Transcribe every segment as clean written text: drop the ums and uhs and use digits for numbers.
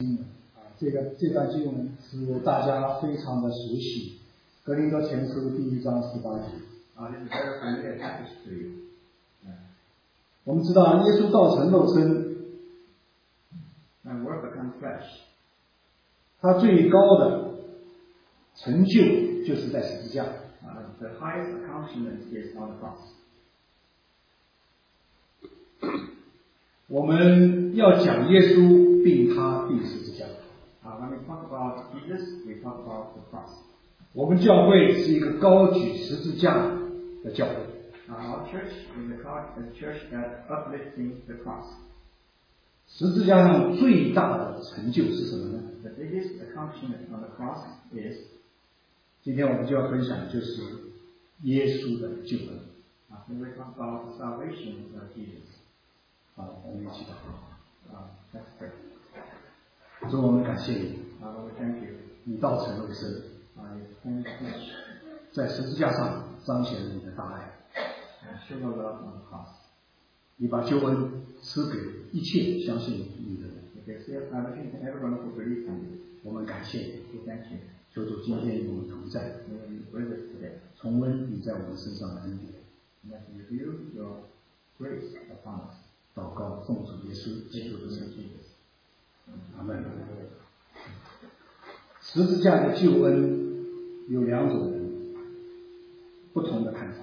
这段经文是大家非常的熟悉，《格林多前书》第1章18节。我们知道耶稣道成肉身，他最高的成就就是在十字架。 The highest accomplishment is on the cross. 我们要讲耶稣并他并十字架。 When we talk about Jesus, we talk about the cross. 我们教会是一个高举十字架的教会。 Our church is a church that uplifting the cross. 十字架上最大的成就是什么呢？ The biggest accomplishment on the cross is. 今天我们就要分享的就是耶稣的救恩。 We will talk about the salvation of Jesus. 好，我们一起祷告。 Let's pray. 主，我们感谢你。 Lord, thank you. 你道成肉身，在十字架上彰显了你的大爱。 Show your love on the cross. 你把救恩赐给一切相信你的人。我们感谢你。求主今天与我们同在，重温你在我们身上的恩典。祷告奉主耶稣基督的圣名，阿门。十字架的救恩有2种人不同的看法。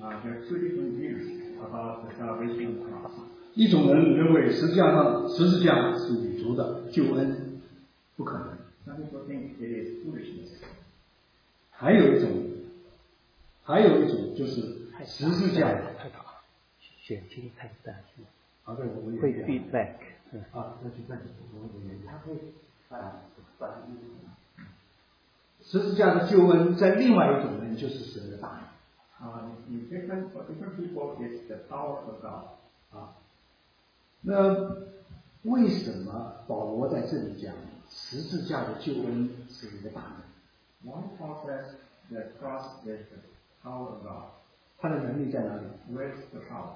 一种人认为十字架是宇宙的救恩，不可能。还有一种就是十字架太大，选听太大声。 对，我会 feedback。 十字架的救恩在另外一种人就是神的大能。 Different people is the power of God. 那为什么保罗在这里讲十字架的救恩是一个大能？ One Paul says the cross is the power of God. 他的能力在哪里？ Where is the power?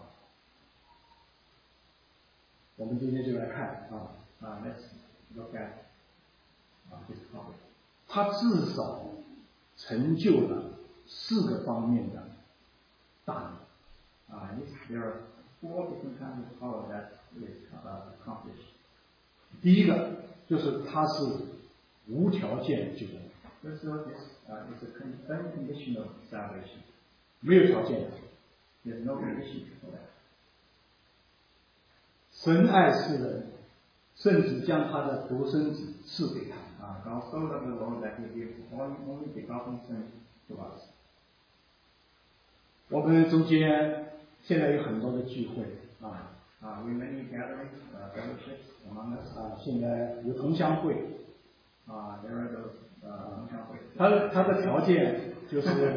我们今天就来看 Let's look at this topic. 他至少成就了4个方面的大能。 There are 4 different kinds of power that is accomplished. 第一个就是他是无条件的救恩。 First of all, is an unconditional salvation. 没有条件的。 There's no condition for that. 神爱世人，甚至将他的独生子赐给他。 God so loved the world that He gave only begotten Son to us. 我们中间现在有很多的聚会 We many gatherings, fellowships among us. 现在有同乡会。 There are those 同乡会。 他的条件就是，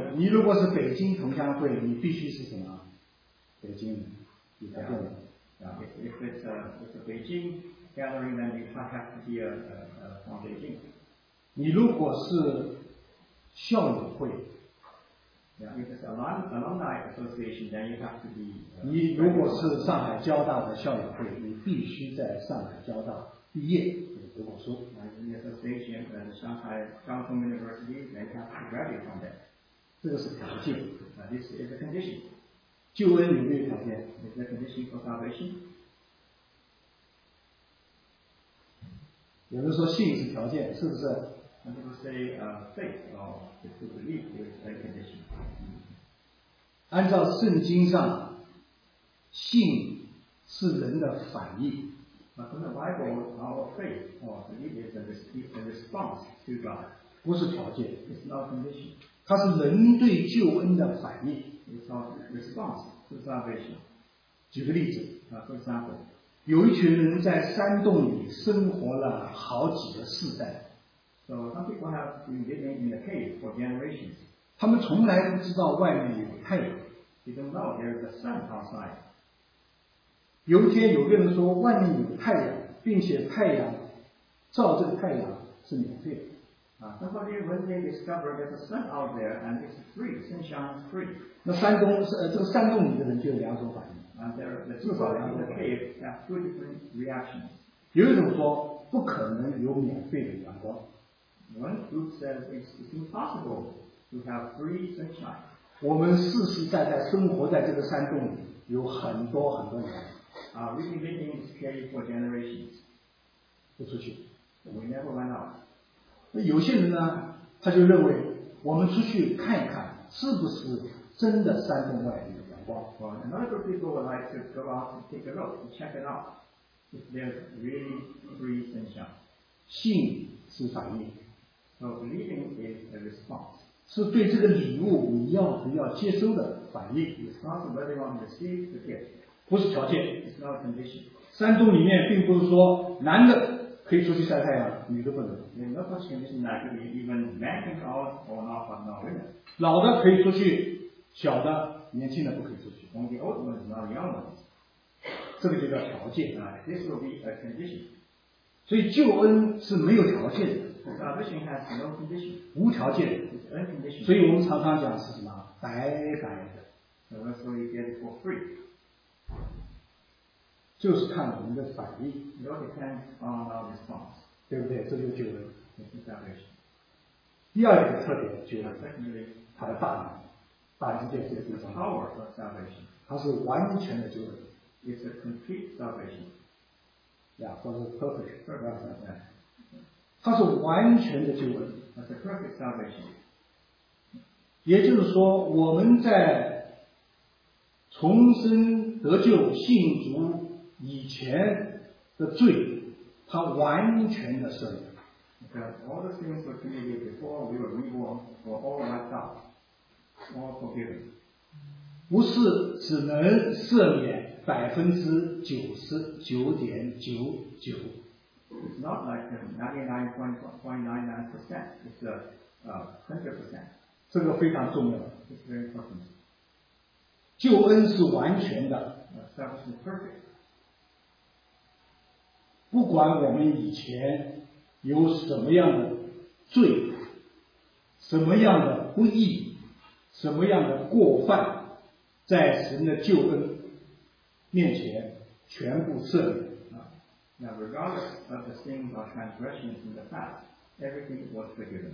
你如果是北京同乡会，你必须是什么？北京人，有条件的。 If it's a Beijing gathering, then you have to be from Beijing. 你如果是校友会， if it's alumni association, then you have to be. 你如果是上海交大的校友会，你必须在上海交大毕业，读过书。 In the association at Shanghai Jiangtong University, then you have to graduate from there. 这个是条件。 This is a condition. 救恩有没有条件？ Is the condition for salvation? 有人说信是条件，是不是？ Some people say faith or to believe is a condition. 按照圣经上，信是人的反应。 But from the Bible, our faith or belief is a response to God. 不是条件。 It's not a condition. 它是人对救恩的反应。 It's our response to salvation. 举个例子 for example, 有一群人在山洞里生活了好几个世代。 So some people have been living in a cave for generations. 他们从来不知道外面有太阳。 They don't know there is a sun outside. 有一天有个人说外面有太阳，并且太阳照这个太阳是免费的。 Somebody when they discover there's a sun out there and it's free, sunshine is free. 那这个山洞里的人就有2种反应。 And the people in the cave have 2 different reactions. 有一种说不可能有免费的阳光。 One group says it's impossible to have free sunshine. 我们世世代代生活在这个山洞里，有很多很多年， We've been living in this cave for generations. 不出去。 We never went out. 那有些人呢，他就认为我们出去看一看，是不是真的山洞外有阳光？ Well, another group of people would like to go out and take a look, to check it out, if there's really free sunshine. 信是反应， So believing is a response. 是对这个礼物你要不要接收的反应， Response to whether you want to receive the gift. 不是条件。 It's not a condition. 山洞里面并不是说男的可以出去晒太阳，女的不能； There's no such condition that even men can go out or not, but not women. 老的可以出去，小的、年轻的不可以出去。 Only the old ones, not the young ones. 这个就叫条件。 This will be a condition. 所以救恩是没有条件的， Salvation has no condition. 无条件的。 It's unconditional. 所以我们常常讲是什么？白白的， So that's why you get it for free. 就是看我们的反应， It all depends on our response. 对不对？这就是救恩。 This is salvation. 第二个特点，救恩 Secondly, 它的大能，大能界是 the 非常 power of salvation. 它是完全的救恩 It's a complete salvation. 呀，或者是 perfect， Perfect. 它是完全的救恩。 That's a perfect salvation. 也就是说，我们在重生得救、信主以前的罪，它完全的赦免。 Because all the sins were committed before we were reborn were all wiped out, all forgiven. 不是只能赦免99.99%， It's not like 99.99%. It's 100%. 这个非常重要。 It's very important. 救恩是完全的， Salvation is perfect. 不管我们以前有什么样的罪，什么样的不义，什么样的过犯，在神的救恩面前全部赦免。 Now, regardless of the sins or transgressions in the past, everything was forgiven.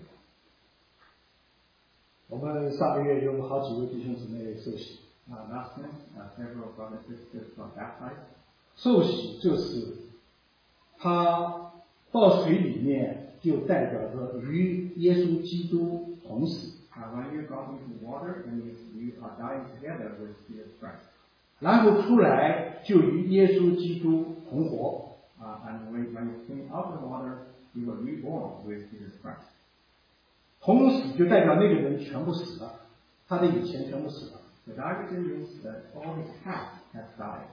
我们上个月有好几位弟兄姊妹受洗， Last month, several brothers and sisters got baptized. 受洗就是他到水里面，就代表着与耶稣基督同死， When you go into water, and you are dying together with Jesus Christ. 然后出来就与耶稣基督同活。 And when you came out of the water, you were reborn with Jesus Christ. 同死就代表那个人全部死了，他的以前全部死了。 The baptism means that all his past has died.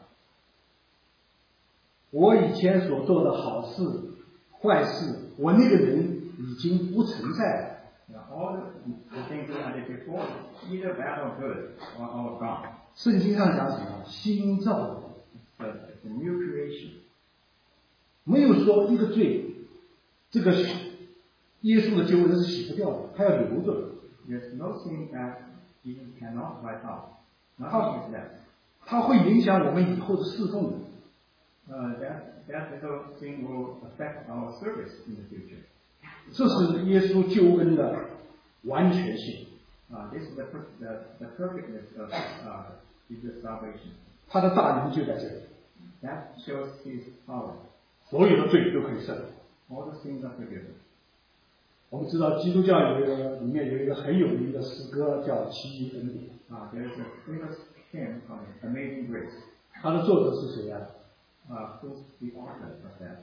我以前所做的好事、坏事，我那个人已经不存在了。 Now, all the things that I did before, either bad or good, are all gone. 圣经上讲什么？新造的， It's a new creation. 没有说一个罪，这个耶稣的救恩是洗不掉的，他要留着的。 There's no sin that Jesus cannot wipe out. Nothing is left. 它会影响我们以后的侍奉的。 That little sin will affect our service in the future. 这是耶稣救恩的完全性。 This is the perfectness of Jesus' salvation. 他的大能就在这里， That shows His power. 所有的罪都可以赦免。 All the sins are forgiven. 我们知道基督教里面有一个很有名的诗歌叫《奇异恩典》， There is a famous hymn called Amazing Grace. 它的作者是谁呀？ Who's the author of that?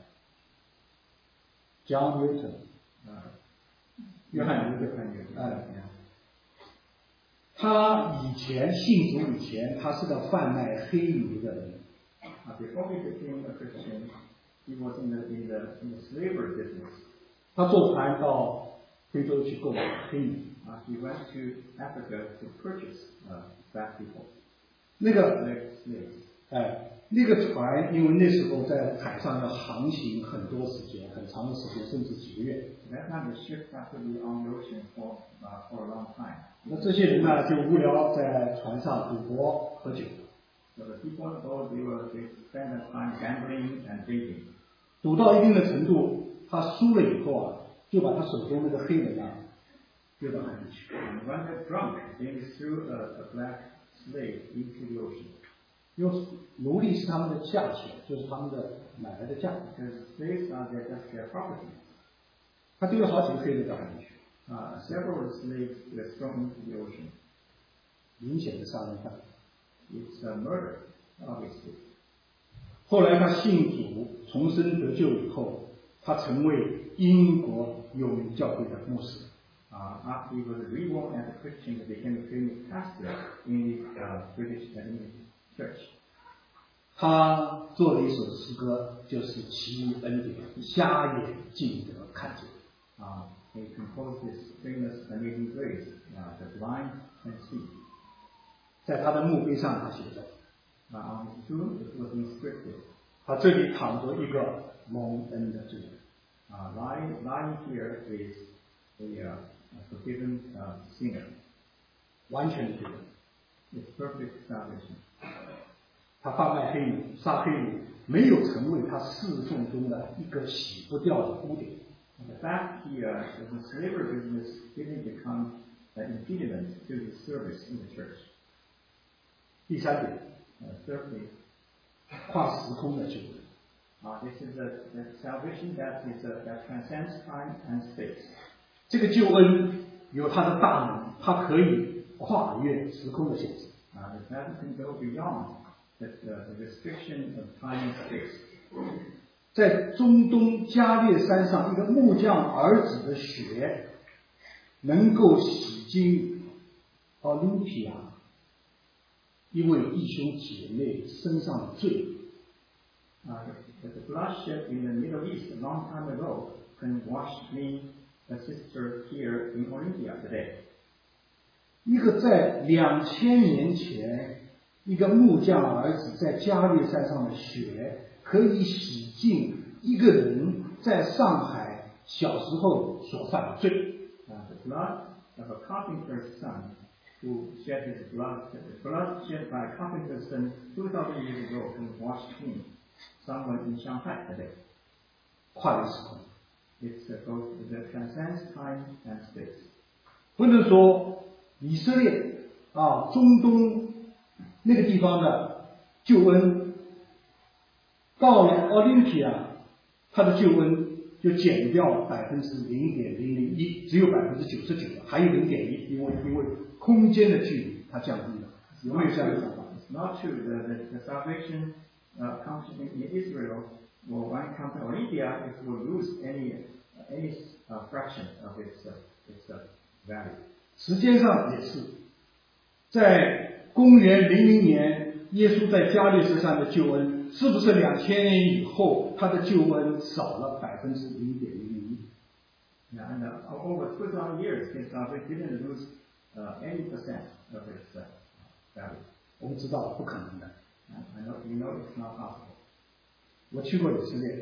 John Newton， 约翰牛顿。 Yeah. 他以前信主以前，他是个贩卖黑奴的人。 Before he became a Christian, he was in the slavery business. 他坐船到非洲去购买黑奴。 He went to Africa to purchase black people, 那个 slaves. 那个船，因为那时候在海上要航行很多时间，很长的时间，甚至几个月。 That time the ship had to be on the ocean for a long time. 那这些人呢，就无聊在船上赌博喝酒。 So the people on board, they spent their time gambling and drinking. 赌到一定的程度，他输了以后啊，就把他手中那个黑人啊丢到海里去。 And when they're drunk, they threw a black slave into the ocean. 因为奴隶是他们的价钱，就是他们的买来的价。 Because slaves are their property. 他丢了好几个黑人到海里去。 Several slaves were thrown into the ocean. 明显的杀人犯。 It's a murder, obviously. 后来他信主，重生得救以后，他成为英国有名教会的牧师。 After he was reborn as a Christian, he became a famous pastor in the British church. 他做了一首诗歌，就是奇异恩典，瞎眼竟得看见。 He composed this famous Amazing Grace, the blind can see. 在他的墓碑上，他写着 On his tomb, it was inscripted. 他这里躺着一个蒙恩的罪人。 Lying here is a forgiven sinner. 完全的罪人。 It's perfect salvation. 他贩卖黑奴，杀黑奴，没有成为他侍奉中的一个洗不掉的污点。 The fact here is the slavery business didn't become an impediment to his service in the church. 第三点， Thirdly, 跨时空的救恩。 this is the salvation that transcends time and space. 这个救恩有它的大能，它可以跨越时空的限制。 That can go beyond the restriction of time and space. 在中东加列山上，一个木匠儿子的血能够洗净奥林匹亚一位弟兄姐妹身上的罪。 The bloodshed in the Middle East a long time ago can wash me, a sister here in Olympia today. 一个在2000年前，一个木匠儿子在加列山上的血，可以洗净一个人在上海小时候所犯的罪。 The blood of a carpenter's son who shed his blood, the blood shed by a carpenter's son 2,000 years ago can wash me, someone in Shanghai today. 跨越时空。 It's both that transcends time and space. 不能说以色列中东那个地方的救恩，到了奥林匹亚，它的救恩就减掉0.001%，只有99%了，还有0.1%，因为空间的距离它降低了。有没有这样的想法 It's not true. The salvation comes in Israel, or when it comes to Olympia, it will lose any fraction of its value. 时间上也是，在公元00年，耶稣在加略斯山的救恩，是不是2000年以后，他的救恩少了0.01%？ And over 2,000 years, his salvation didn't lose any percent of its value. 我们知道不可能的。 We know it's not possible. 我去过以色列。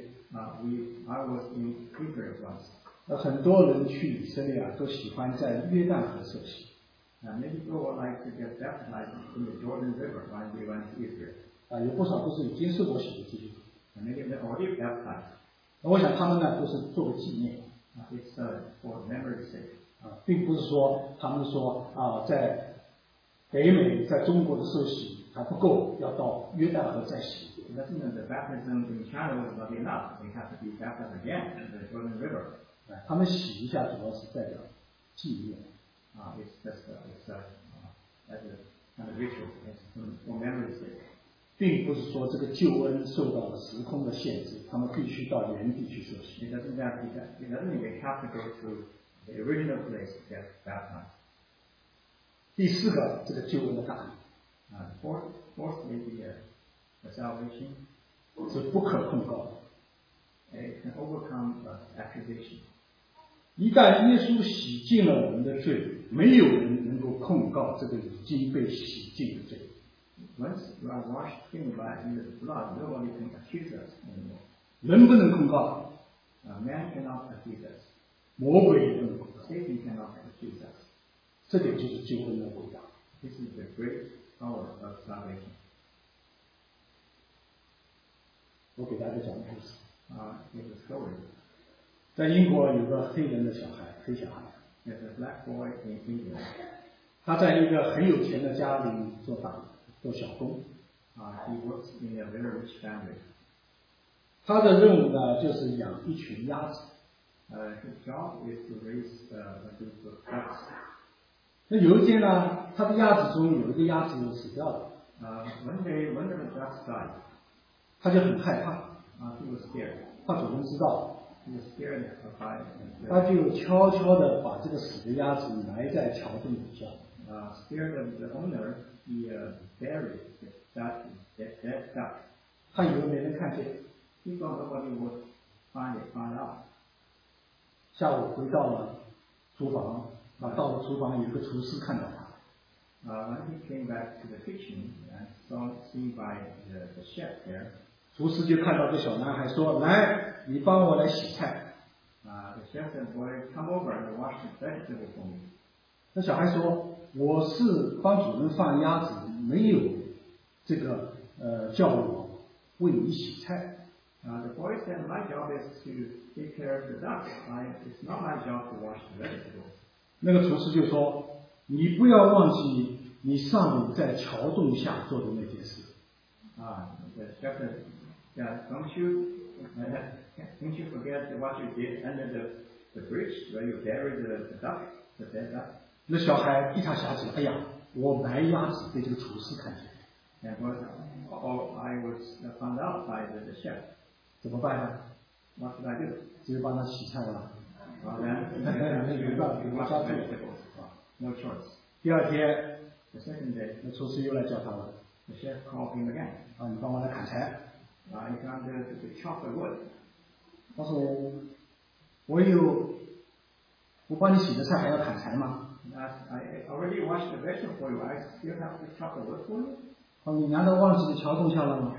I was in Israel once. 很多人去以色列都喜欢在约旦河受洗。 Many people would like to get baptized in the Jordan River when we went to Israel. 有不少都是已经受过洗的基督徒。 Many of them already baptized. 我想他们呢都是做个纪念。 It's for memory's sake. 并不是说他们说在北美在中国的受洗还不够，要到约旦河再洗。 It doesn't mean the baptism in China was not enough. They have to be baptized again in the Jordan River. 他们洗一下主要是代表纪念。 It's just as a kind of ritual. It's for memory's sake. 并不是说这个救恩受到了时空的限制，他们必须到原地去受洗。 It doesn't mean they have to go to the original place to get baptized. 第四个，这个救恩的大能。 Fourthly, the salvation 是不可控告的。 It can overcome accusation. 一旦耶稣洗净了我们的罪，没有人能够控告这个已经被洗净的罪。 Once you are washed clean by Jesus' blood, nobody can accuse us anymore. 人不能控告， Man cannot accuse us. 魔鬼也不能控告。 Satan cannot accuse us. 这点就是救恩的伟大。 This is the great power of salvation. 我给大家讲个故事。 It was story. 在英国有个黑人的小孩，黑小孩， There's a black boy in India. 他在一个很有钱的家里做小工。 He works in a very rich family. 他的任务呢，就是养一群鸭子。 His job is to raise a group of ducks. 那有一天呢，他的鸭子中有一个鸭子死掉了， One day, one of the ducks died. 他就很害怕， He was scared. 怕主人知道， He was scared of 他就悄悄地把这个死的鸭子埋在桥洞底下。 Scared of the owner, he buried that dead duck. 他以为没人看见。 He thought nobody would find out. 下午回到了厨房，到了厨房有一个厨师看到他， When he came back to the kitchen and seen by the chef there, 厨师就看到这小男孩说：“来，你帮我来洗菜。” the chef said, "Boy, come over and wash the vegetable for me." 那小孩说：“我是帮主人放鸭子，没有这个叫我为你洗菜。” The boy said, "My job is to take care of the ducks. It's not my job to wash the vegetables." 那个厨师就说：“你不要忘记你上午在桥洞下做的那件事。” The chef said, "Yeah, don't you forget what you did under the bridge where you buried the duck, the dead duck." 那小孩一下想起来，哎呀，我埋鸭子被这个厨师看见， And I was found out by the chef. 怎么办呢？ What should I do? 只有帮他洗菜了。 Well, then you wash the vegetables. No choice. 第二天， The second day, 那厨师又来叫他了， the chef called him again. 你帮我来砍柴。 He found to chop the wood. 他说：“我帮你洗的菜还要砍柴吗？” I already washed the vegetable for you. I still have to chop the wood for you. 你难道忘记桥洞下了吗？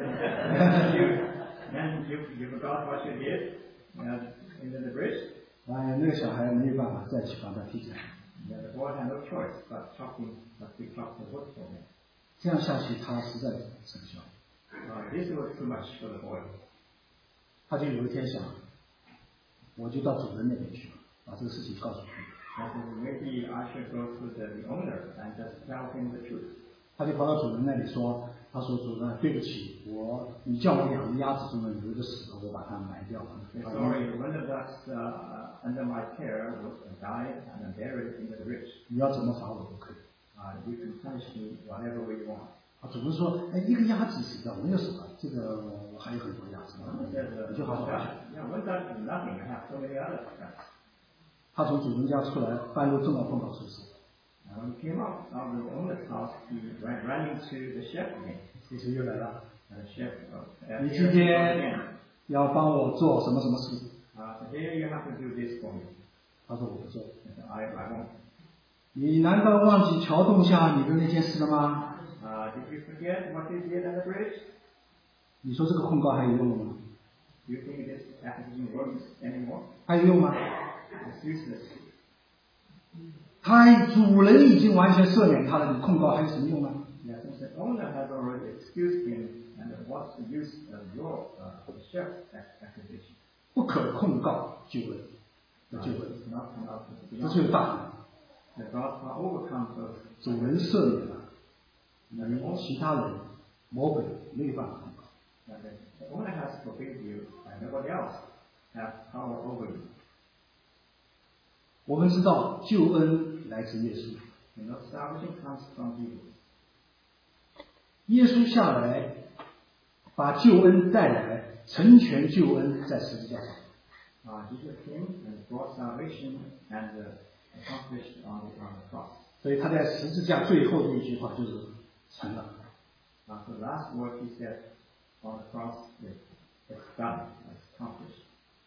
And you forgot what you did into the bridge. 那个小孩没有办法再去帮他劈柴。 The boy had no choice but to chop the wood for him. 这样下去，他实在成效。 This was too much for the boy. 他就有一天想，我就到主人那边去，把这个事情告诉他。 Maybe I should go to the owner and just tell him the truth. 他就跑到主人那里说：“他说主人，对不起，你叫我养的鸭子中呢有一个死了，我把它埋掉了。” Sorry, one of the ducks under my care died and buried in the bridge. 你要怎么罚我都可以。 You can punish me whatever way you want. 主人说：“一个鸭子死掉，没有什么，这个我还有很多鸭子，你就好好玩。” One duck is nothing. I have so many other ducks. 他从主人家出来，半路正好碰到厨师。 When he came out of the owner's house, he ran into the chef again. 厨师又来了， The chef, 你今天要帮我做什么什么事？ Today you have to do this for me. 他说我不做。 I won't. 你难道忘记桥洞下你的那件事了吗？ Did you forget what you did at the bridge? 你说这个控告还有用吗？ Do you think this accusation works anymore? 还有用吗？ It's useless. 主人已经完全赦免他了，你控告还有什么用呢？ Yes, since the owner has already excused him, and what's the use of your chef accusation? 不可控告救恩，救恩， It's not come out of 这 the 就是大能。 The God overcomes those. 主人赦免了，你其他人魔鬼没有办法控告。 The owner has forgiven you, and nobody else has power over you. 我们知道救恩来自耶稣， You know, salvation comes from Jesus. 耶稣下来把救恩带来，成全救恩在十字架上。 Jesus came and brought salvation and accomplished on the cross. 所以他在十字架最后的一句话就是成了。 The last word he said on the cross is, "It's done, it's accomplished."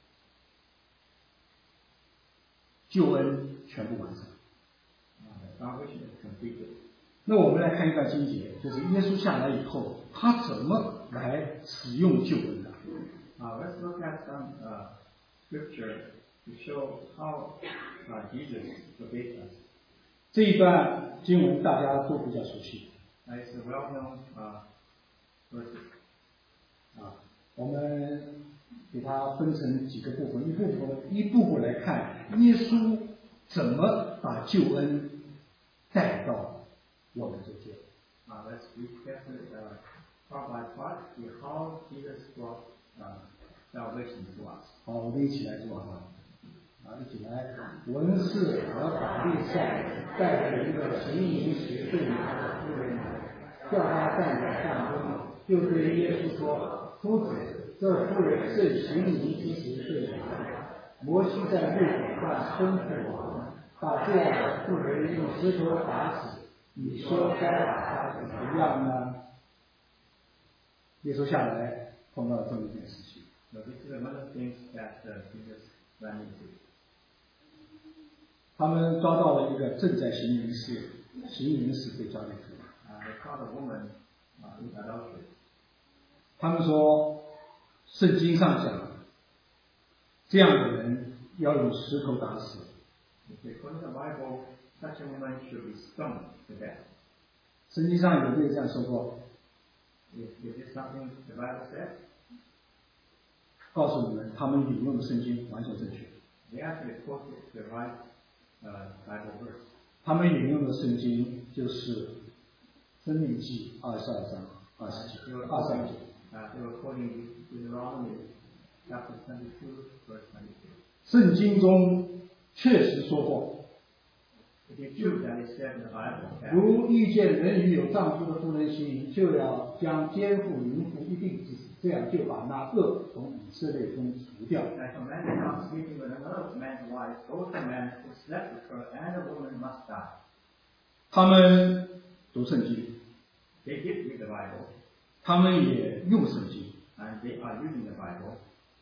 救恩全部完成。 The salvation is completed. 那我们来看一段经节，就是耶稣下来以后，他怎么来使用救恩的？ Let's look at some scripture to show how Jesus forgave us. 这一段经文大家都比较熟悉。 It's a well-known verse. 我们给它分成几个部分，一步步来看，耶稣怎么把救恩带到我们中间。 Let's read carefully, part by part, see how Jesus brought salvation to us. 好，我们一起来做哈。一起来，文士和法利赛带着一个行淫时对拿的妇人来，叫他站在上中，就对耶稣说：“夫子，这妇人是行淫之时对拿。摩西在律法上吩咐我们，把这样的妇人用石头打死。你说该把他怎么样呢？”耶稣下来碰到这么一件事情。 So this is one of the things that Jesus ran into. 他们抓到了一个正在行淫时被抓捕出来。 They caught a woman in adultery. 他们说，圣经上讲，这样的人要用石头打死。 According to the Bible, such a woman should be stoned to death. 圣经上有没有这样说过？ Is this something the Bible said? 告诉你们，他们引用的圣经完全正确。 They actually quoted the right Bible verse. 他们引用的圣经就是《申命记》22章22节。 They were quoting Deuteronomy chapter 22, verse 22. 圣经中确实说过， It is true that it said in the Bible. 如遇见人与有丈夫的妇人行淫，就要将奸妇淫妇一并治死，这样就把那恶从以色列中除掉。 That a man not sleeping with another man's wife, both the man who slept with her and the woman must die. 他们读圣经， They did read the Bible, 他们也用圣经， and they are using the Bible.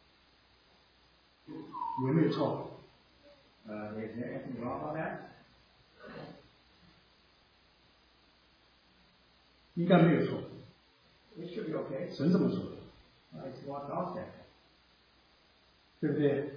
有没有错？ Is there anything wrong about that? 应该没有错。 It should be okay. 神这么说的， It's what God said. 对不对？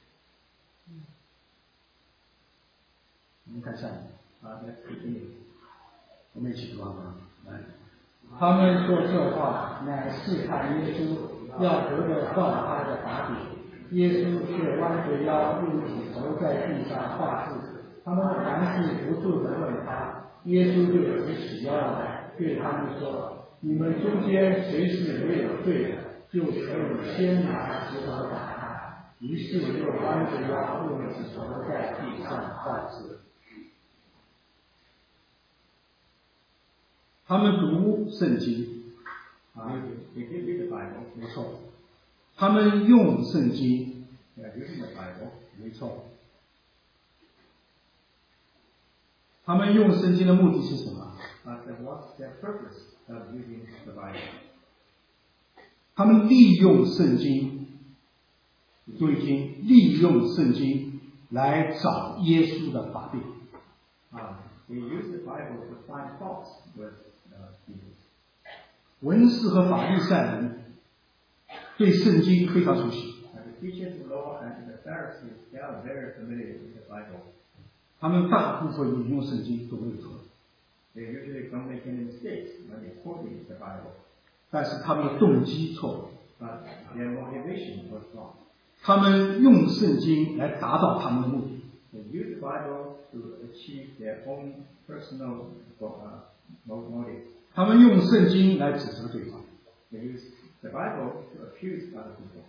我们看下面， Let's continue. 我们一起读好吗？来，他们说这话，乃试探耶稣，要得着放他的把柄。耶稣却弯着腰，用指头在地上画字。他们凡事不住地问他，耶稣就直起腰来，对他们说：“你们中间谁是没有罪的，就可以先拿石头打他。”于是就弯着腰，用指头在地上画字。他们读圣经， They did read the Bible. 没错。他们用圣经， They are using the Bible. 没错。他们用圣经的目的是什么？ But what's their purpose of using the Bible? 他们利用圣经，注意听，利用圣经来找耶稣的把柄。 They use the Bible to find faults with Jesus. 文士和法利赛人对圣经非常熟悉， The teachers of law and the Pharisees, they are very familiar with the Bible. 他们大部分引用圣经都没有错， They usually don't make any mistakes when they're quoting the Bible. 但是他们的动机错了， But their motivation was wrong. 他们用圣经来达到他们的目的。 They use the Bible to achieve their own personal motives. 他们用圣经来指责对方。 They use the Bible to accuse other people.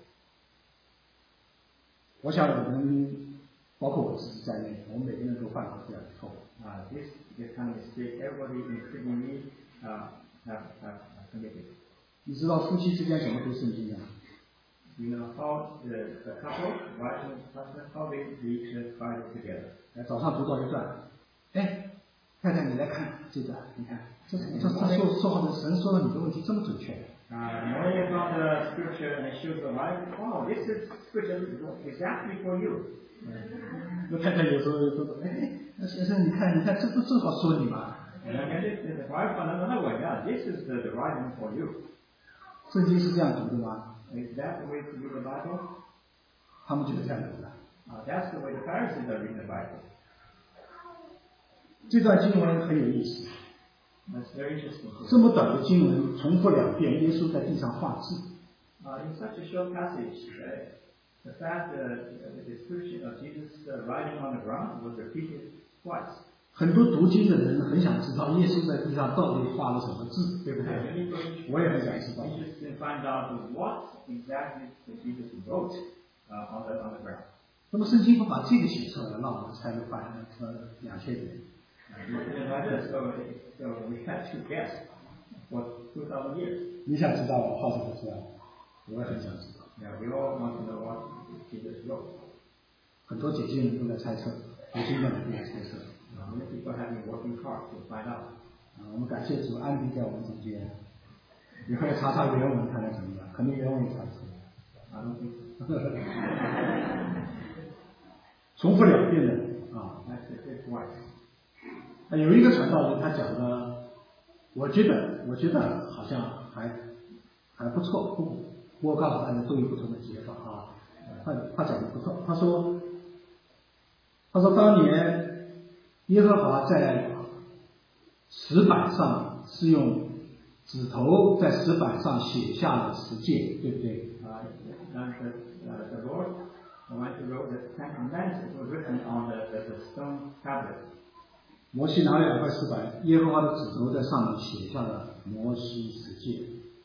我想我们，包括我自己在内，我们每个人都犯过这样的错误。 This kind of mistake, everybody, including me, have committed. 你知道夫妻之间怎么读圣经的？ You know how the couple, wife and husband, how they read the Bible together. 早上读到一段，哎，太太你来看这段，你看，这说好的神说的你的问题这么准确。 Knowing about the scripture and it shows the life, wow, this is scripture exactly for you. 那太太有时候说，哎，那先生你看，这不正好说你吗？ And the wife on another way, yeah, this is the right one for you. 圣经是这样读的吗？ Is that the way to read the Bible? 他们就是这样读的。 That's the way the Pharisees are reading the Bible. 这段经文很有意思。 That's very interesting. 这么短的经文重复2遍，耶稣在地上画字。 In such a short passage, the fact the description of Jesus riding on the ground was repeated twice. 很多读经的人很想知道耶稣在地上到底画了什么字，对不对？我也很想知道。 Interested to find out what exactly Jesus wrote on the ground. 那么圣经不把这个写出来，让我们猜了2000年。 So we had to guess for 2000 years. 你想知道我画什么字啊？我也很想知道。 Yeah, we all want to know what Jesus wrote. 很多解经人都在猜测，读经的人都在猜测。 Many people have been working hard to find out. 我们感谢主安定在我们中间，你会查查原文看看怎么样？肯定原文也查出来。重复2遍的啊。有一个传道人他讲的，我觉得好像还不错，我告诉大家都有不同的解法啊。他讲的不错，他说当年耶和华在石板上是用指头在石板上写下了10诫，对不对 ？The Lord, when He wrote the Ten Commandments, it was written on the stone tablet. 摩西拿了2块石板，耶和华的指头在上面写下了摩西10诫。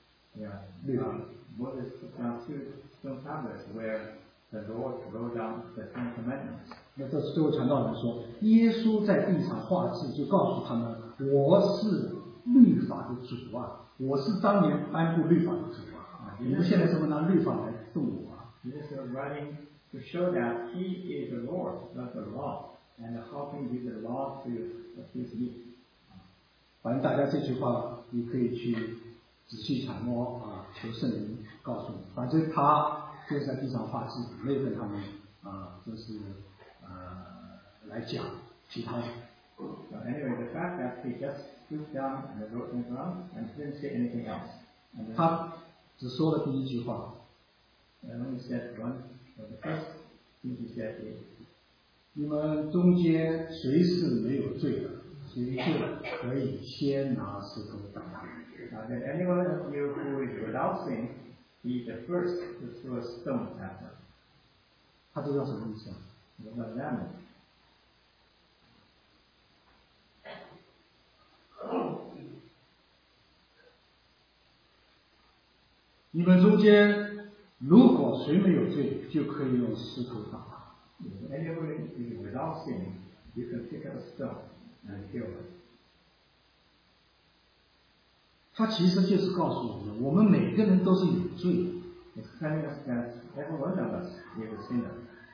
Moses put down 2 stone tablets where the Lord wrote down the Ten Commandments. 那这位传道人说，耶稣在地上画字，就告诉他们，我是律法的主啊，我是当年颁布律法的主啊。你们现在怎么拿律法来动我啊 ？Jesus was writing to show that He is the Lord, not the law, and how can He use the law to appease me? 反正大家这句话你可以去仔细揣摩啊，求圣灵告诉你。反正他就是在地上画字，没有跟他们来讲其他的。 So anyway, the fact that he just stooped down and wrote things down and didn't say anything else. 他只说了第1句话。 And only said one. The first thing he said is, 你们中间谁是没有罪的，谁就可以先拿石头打他。 That anyone of you who is without sin, he is the first to throw a stone at him. 他这叫什么意思啊？ What does that mean? 你们中间如果谁没有罪，就可以用石头打他。 If anyone is without sin, you can pick up a stone and kill him. 他其实就是告诉我们，我们每个人都是有罪的。 It's telling us that every one of us is a sinner.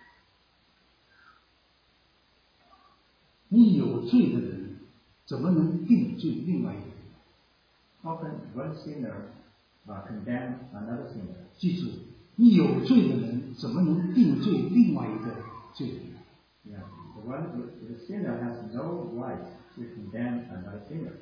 你有罪的人，怎么能定罪另外一个人？ How can one sinner condemn another sinner? 记住，你有罪的人怎么能定罪另外一个罪人？ Yeah, the sinner has no right to condemn another sinner.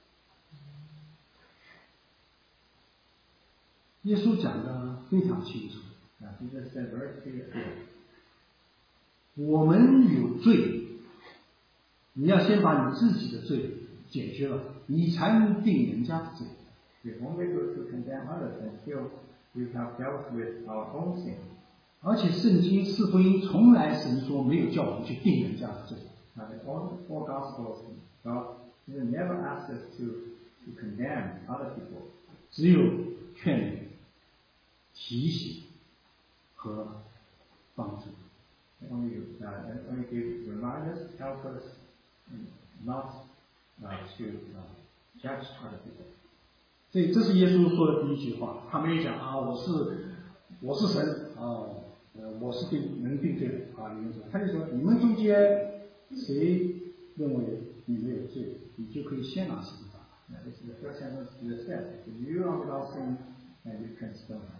耶稣讲的非常清楚。 Jesus said very clearly. 我们有罪，你要先把你自己的罪解决了，你才能定人家的罪。 We only go to condemn others until we have dealt with our own sin. 而且圣经四福音从来神说没有叫我们去定人家的罪。 Now, in all the 4 Gospels, God never asked us to condemn other people. 只有劝勉、提醒和帮助。 Only give reminders, help us not to judge other people. 所以这是耶稣说的第1句话，他没有讲啊，我是神啊，我是能定罪的啊，你们说，他就说你们中间谁认为你没有罪，你就可以先拿石头打。 This is the first sentence Jesus said. If you are without sin, then you can stone him.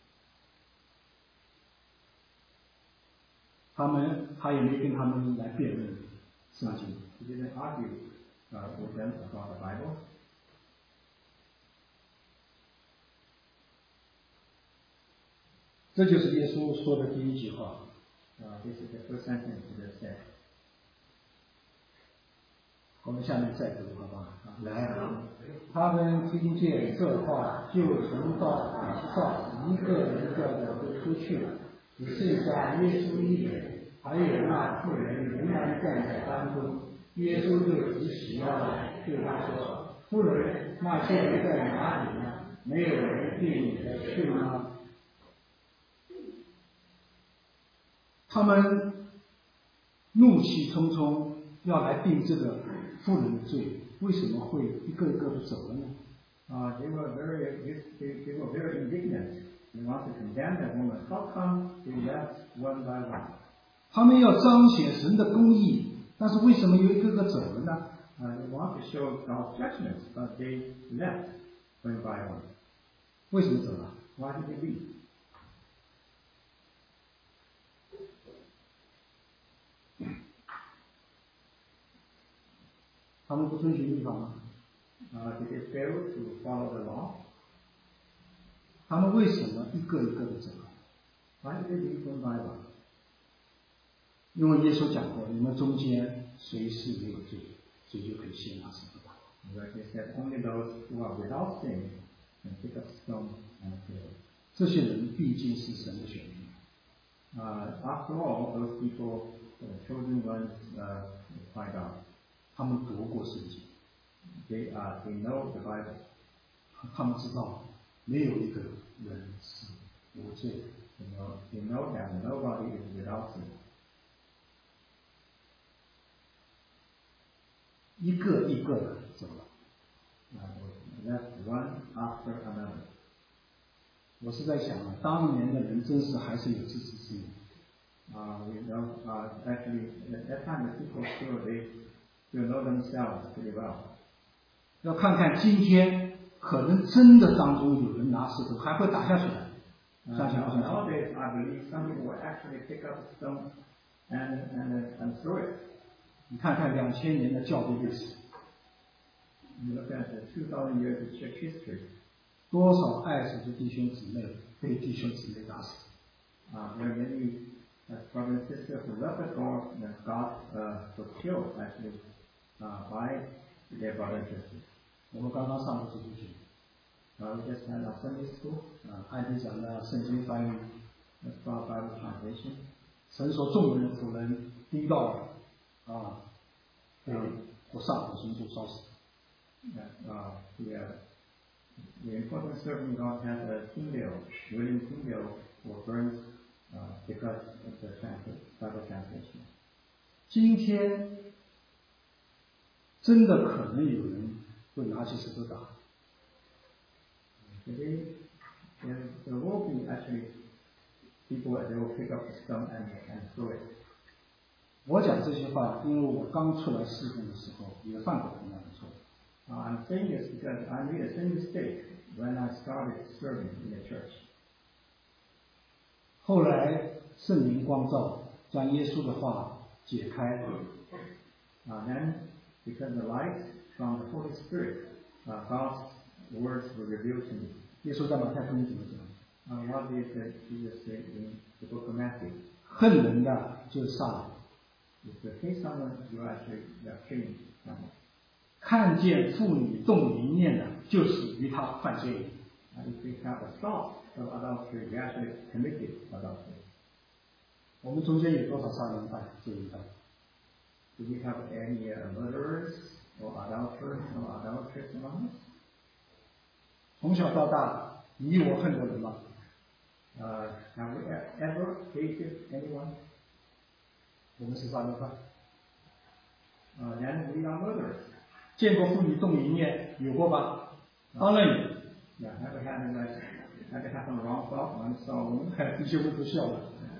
他也没跟他们来辩论圣经。 He didn't argue with them about the Bible. 这就是耶稣说的第1句话。 This is the first sentence Jesus said. 我们下面再读，好不好？ 来，他们听见这话，就从道上一个一个的都出去了，只剩下耶稣一人，还有那妇人仍然站在当中。耶稣就指使要来，对他说：“夫人，那些人在哪里呢？没有人对你的事吗？”他们怒气冲冲要来定这个妇人的罪，为什么会一个一个的走了呢？ They were very indignant. They wanted to condemn that woman. How come they left one by one? 他们要彰显神的公义，但是为什么有一个个走了呢？ They want to show God's judgment, but they left one by one. 为什么走了？ Why did they leave? 他们不遵循律法吗？ Did they fail to follow the law? 他们为什么一个一个的走了？ Why did they leave one by one? 因为耶稣讲过，你们中间谁是没有罪，谁就可以先拿石头打。 But they said only those who are without sin can pick up stone and kill. 这些人毕竟是神的选民。 After all, those people, the chosen ones, by God. 他们读过圣经， They know the Bible. 他们知道没有一个人是无罪的。 They know that nobody is without sin. 一个一个的走了。 Left one after another. 我是在想啊，当年的人真是还是有自知之明。 Actually, at that time, the people they know themselves pretty well. 要看看今天，可能真的当中有人拿石头还会打下去的。相信不相信？ Nowadays, I believe some people will actually pick up a stone and throw it. 你看看2000年的教会历史， You look at the 2,000 years of church history. 多少爱主的弟兄姊妹被弟兄姊妹打死。 There are many brothers and sisters who love the Lord and God was killed actually by their brothers and sisters. 我们刚刚上过基督学， We just had our Sunday school. 安迪讲的圣经翻译， That's called Bible translation. 神所众人仆人逼到被火上火星柱烧死。 The important servant God has a Tyndale, William Tyndale, who burns because of the Bible translation. 今天真的可能有人会拿起石头打。 Today, there will be actually people that they will pick up the stone and throw it. 我讲这些话，因为我刚出来侍奉的时候也犯过同样的错。 I'm saying this because I made the same mistake when I started serving in the church. 后来圣灵光照，将耶稣的话解开。 Then, because the light from the Holy Spirit, God's words were revealed to me. 耶稣在马太福音怎么讲？ What did Jesus say in the book of Matthew? 恨人的就是杀人。 If you hate someone, you actually are killing someone. 看见妇女动淫念的，就属于他犯罪。 If you have a thought of adultery, you actually committed adultery. 我们中间有多少杀人犯、罪人犯？ Do we have any murderers or adulterers or adulterers among us? 从小到大，你我恨过人吗？ Have we ever hated anyone? 我们是杀人犯。 Then we are murderers. 见过妇女动淫念，有过吧？当然有。 Yeah, ever happened wrong thought when saw a woman? 弟兄们都笑了。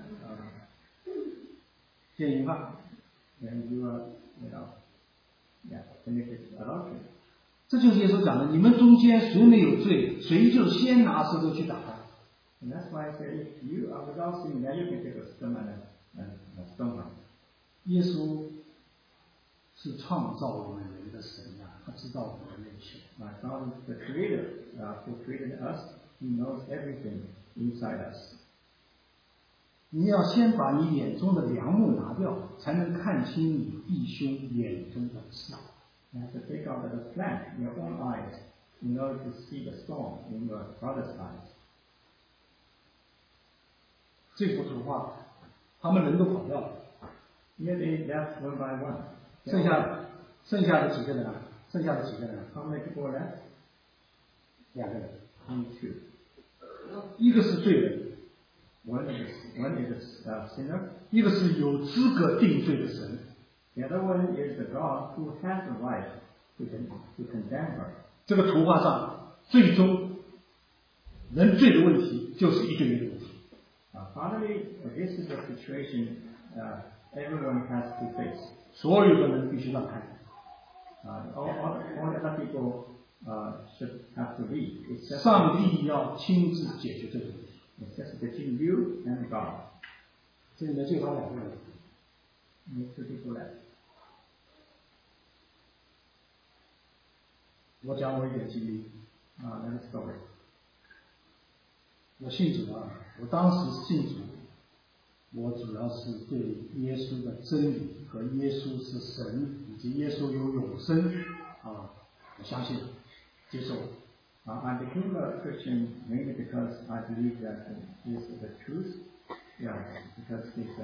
奸淫犯。 Then you are, committed adultery. 这就是耶稣讲的，你们中间谁没有罪，谁就先拿石头去打他。 And that's why I say, if you are without sin, then you can take a stone and stone her. 耶稣是创造我们人的神啊，他知道我们的内心。 God is the Creator who created us. He knows everything inside us. 你要先把你眼中的梁木拿掉，才能看清你弟兄眼中的刺。 You have to take out the plank in your own eyes in order to see the stone in your brother's eyes. 这幅图画，他们人都跑掉了， Here they left one by one. 剩下的几个人啊？剩下的几个人啊？ How many people were left? 2个人， Only 2. 一个是罪人， One is a sinner. 一个是有资格定罪的神。 The other one is the God who has the right to condemn her. 这个图画上，最终人罪的问题就是一对一的问题。 Finally, this is the situation everyone has to face. 所有的人必须让开。 All other people should have to leave. It's just, 上帝要亲自解决这个问题。 it's just between you and God. 这里面就他2个人。 Only 2 people left. 我讲我一点经历。 Let us go. 我信主啊，我当时信主，我主要是对耶稣的真理和耶稣是神以及耶稣有永生我相信，接受。 I became a Christian mainly because I believe that this is the truth. Yeah, because it's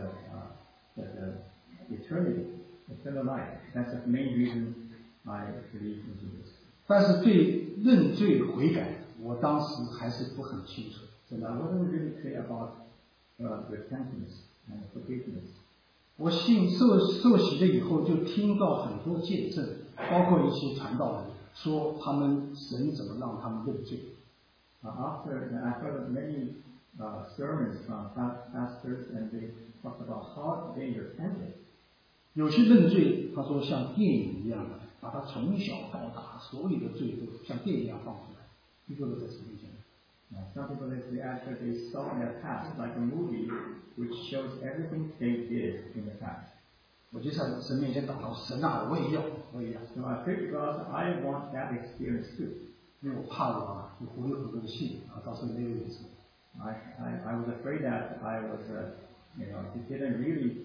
eternal life. That's the main reason I believe in Jesus. 但是对认罪悔改，我当时还是不很清楚。 So I wasn't really clear about repentance and forgiveness. 我受洗了以后，就听到很多见证，包括一些传道人说他们神怎么让他们认罪。 After I heard many sermons from pastors, and they talked about how they repented. 有些认罪，他说像电影一样的，把他从小到大所有的罪都像电影一样放出来，一个个在神面前。 Some people they actually they saw their past like a movie, which shows everything they did in the past. 我就在神面前祷告，神啊，我也要。 So I prayed to God, I want that experience too. 因为我怕我就糊里糊涂的信到时候没有意思。 I was afraid that I was, didn't really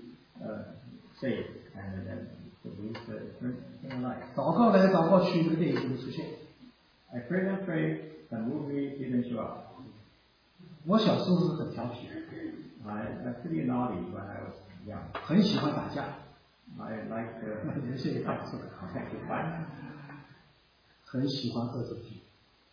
say it, and then to lose the eternal life. 祷告来祷告去，那个电影就没出现。 I prayed and prayed, the movie didn't show up. 我小时候是很调皮， I'm pretty naughty when I was young. 很喜欢打架， I liked 人现在看不出来， to fight. 很喜欢恶作剧。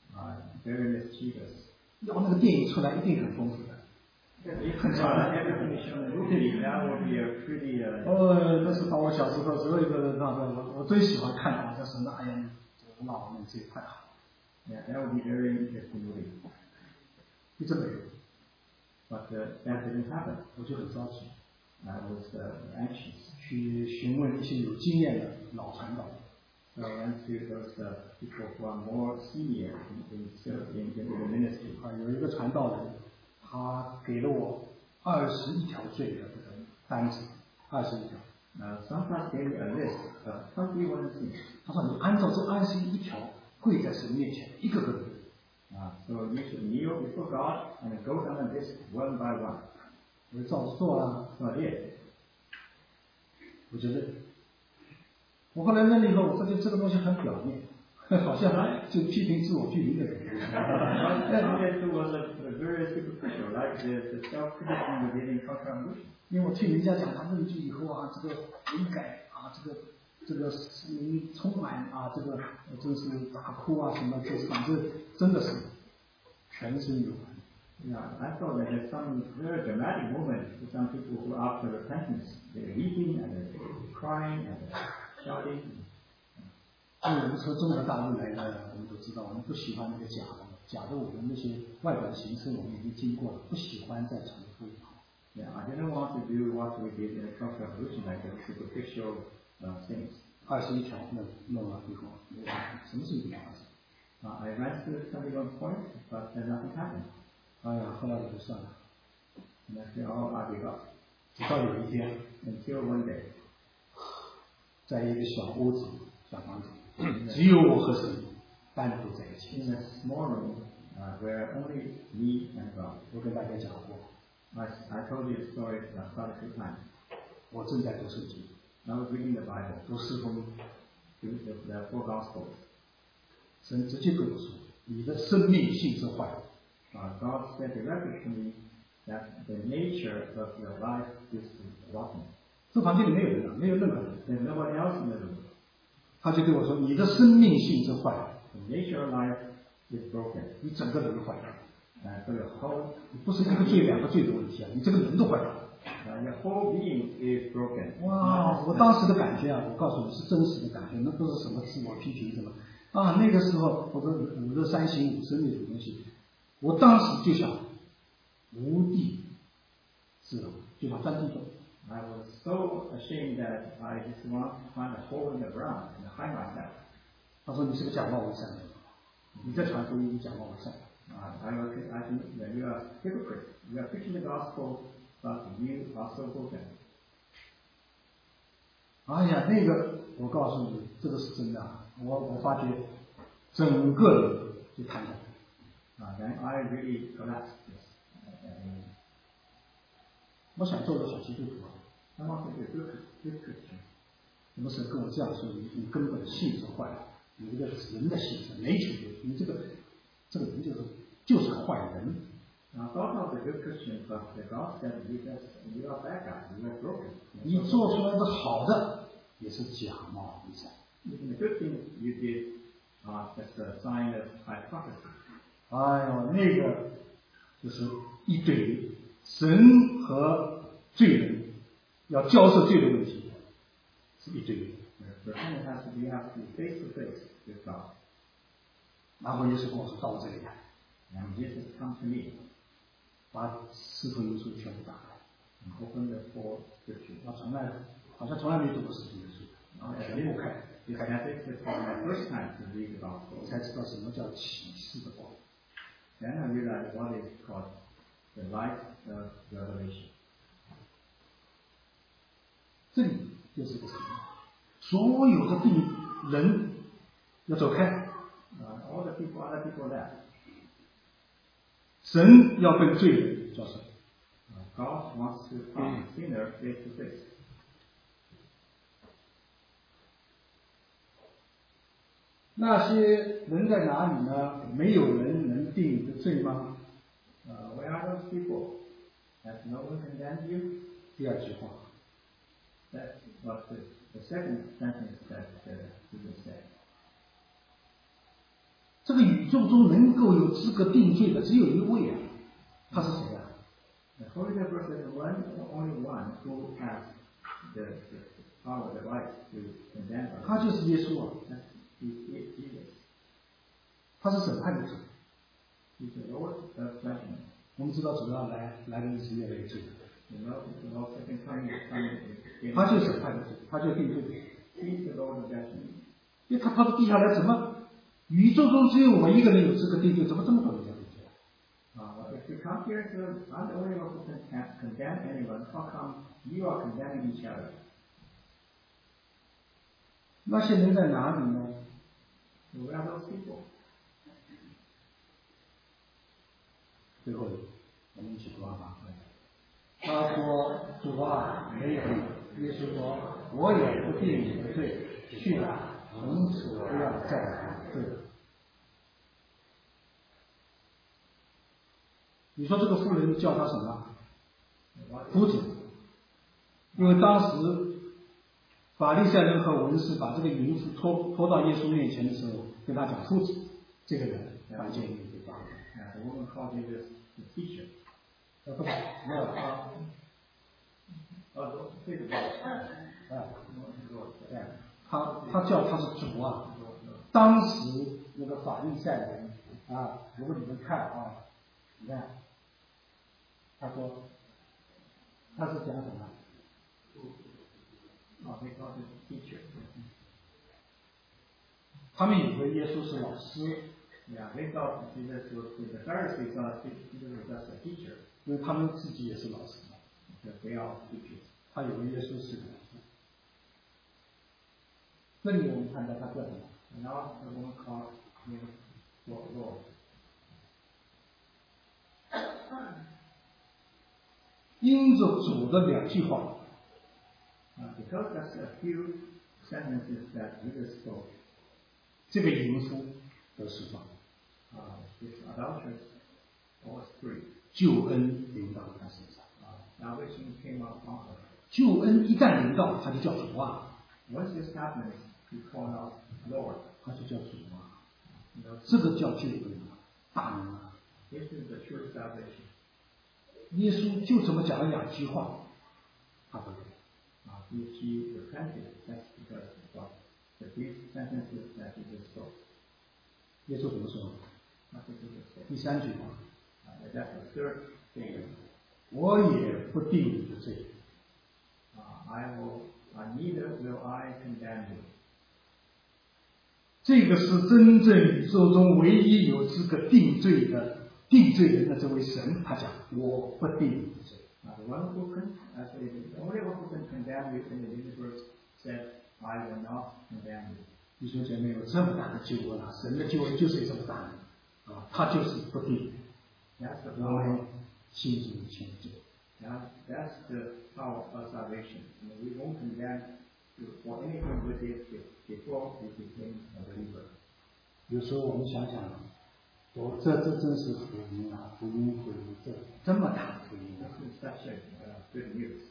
Very mischievous. 要那个电影出来一定很丰富的。 If everything is shown in the movie, that would be a pretty. 那是把我小时候所有的我最喜欢看的，就是那样，那我们这太好。 Yeah, that would be very interesting movie. 一直没有， But that didn't happen. 我就很着急， I was anxious. 去询问一些有经验的老传道。 So I went to those people who are more senior in the ministry. 有一个传道人，他给了我21条罪的这个单子，21条。 Some pastors gave me a list of 21 sins. 他说：“你按照这21条跪在神面前，一个个的。” So you should kneel before God and go down the list one by one. 我就照着做了。 So I did. 我觉得，我后来认了以后，我发现这个东西很表面，好像就批评自我批评的人。 It was very superficial, like the self-criticism within contradiction. 因为我听人家讲，他认罪以后这个悔改这个充满这个真是大哭什么，就是反正真的是全身有。 Yeah, I thought that there's some very dramatic moments for some people who after repentance, they're weeping and they're crying and they're shouting. 因为我们从中国大陆来的，我们都知道，我们不喜欢那个假的我们那些外表的形式，我们已经经过了，不喜欢再重复。 Yeah, I didn't want to do what we did in the Cultural Revolution, like the superficial things. 21条弄了以后，什么事情都没发生。 I ran to 21 points, but then nothing happened. 后来我就算了。 And I said, oh, I'll give up. 直到有一天， Until one day, 在一个小屋子、小房子，只有我和神单独在一起。 in a small room where only me and God. 我跟大家讲过， I told you the story quite a few times. 我正在读圣经， I was reading the Bible. 读诗风， the four Gospels. 神直接跟我说，你的生命性是坏的。 God said directly to me that the nature of your life is rotten. 这房间里没有人了，没有任何人。 There's nobody else in the room. 他就对我说，你的生命性是坏的。 The nature of life is broken. 你整个人都坏了。 So your whole 不是一个罪两个罪的问题啊，你这个人都坏了。 your whole being is broken. 哇！我当时的感觉啊，我告诉你是真实的感觉，那不是什么自我批评什么啊。那个时候我说五日三省吾身那种东西，我当时就想无地自容，就想钻地洞。 I was so ashamed that I just want to find a hole in the ground and hide myself. 他说你是个假冒伪善的人，你在传福音，你假冒伪善。 I think that you are hypocrite. You are preaching the gospel, but you are so broken. 哎呀，那个我告诉你，这个是真的。我发觉整个人就瘫下来。 Then I really collapsed. 我想做个小基督徒啊。 I want to be a good Christian. 什么时候跟我这样说？你根本性质坏了，你这个人的性质，nature，你这个人就是坏人。 God of the good Christian, but the God said you are bad guy, you are broken. 你做出来的好的也是假冒伪善。 Even the good things you did that's a sign of hypocrisy. 哎呦，那个就是一对立，神和罪人要交涉罪的问题是一对立。 The repentance has to be face to face with God. 然后耶稣跟我说：“到我这里来。” And Jesus come to me. 把四福音书全部打开。 And open the four scriptures. 我好像从来没读过四福音书，全部开。 This is my first time to read the gospel. 才知道什么叫启示的光。 Then I realized what is called the light of revelation. 这里就是个什么？所有的病人要走开。 All the people, other people left. 神要跟罪人交手。 God wants to find sinner face to face. 那些人在哪里呢？没有人能定你的罪吗 ？Where are those people? Has no one condemned you? 第二句话。 That's what the second sentence that Jesus said. 这个宇宙中能够有资格定罪的只有一位啊，他是谁啊？ The Holy Spirit is the only one who has the power, the right to condemn us. 他就是耶稣啊。 Jesus. 他是审判的主。 He's the Lord of judgment. 我们知道主要来的日子越来越近。 The Lord's second coming is coming. 他就是审判的主，他就定罪的主。 He's the Lord of judgment. 因为他到地下来，怎么宇宙中只有我一个人有资格定罪，怎么这么多人在定罪 ？If you come here, I'm the only one who can condemn anyone. How come you are condemning each other? 那些人在哪里呢？ Where are those people? 最后，我们一起读啊。他说：“主啊，没有。”耶稣说：“我也不定你的罪，去吧，从此不要再犯罪。”你说这个妇人叫他什么？夫子。因为当时法利赛人和文士把这个淫妇拖到耶稣面前的时候，跟他讲：“夫子，这个人犯奸淫被抓了。” The woman called Jesus the teacher. 不是，没有他。 这个他叫他是主啊。当时那个法利赛人啊，如果你们看啊，你看，他说他是讲什么？ they called him teacher. 他们以为耶稣是老师。 Yeah, they thought Jesus was the Pharisees thought Jesus was just a teacher. 因为他们自己也是老师。 Because they are teachers. 他以为耶稣是老师。这里我们看到他叫什么 ？Now the woman called him Lord. 因着主的两句话。 Because that's a few sentences that Jesus spoke. 这个淫妇得释放， This adulteress was free. 救恩临到他身上。 Salvation came upon her. 救恩一旦临到，他就叫主啊， Once this happens, he called out Lord. 他就叫主啊， You know, 这个叫救恩啊，大能啊！ this is the true salvation. 耶稣就这么讲了2句话，他不对。 If she repented, that's because of these sentences that Jesus spoke. 耶稣怎么说？ What did Jesus say? 第3句话， That's the third statement. 我也不定你的罪。 Neither will I condemn you. 这个是真正宇宙中唯一有资格定罪人的这位神，他讲我不定你的罪。 The only one who can condemn you in the universe said, I will not condemn you. 弟兄姐妹，有这么大的救恩啊！神的救恩就是这么大的啊，他就是不定， That's the 我们 power. 心中清净。 That's the power of salvation. We won't condemn you for anything we did before we became a believer. 有时候我们想想，这真是福音啊！福音，这么大的福音啊！ This is such a good news.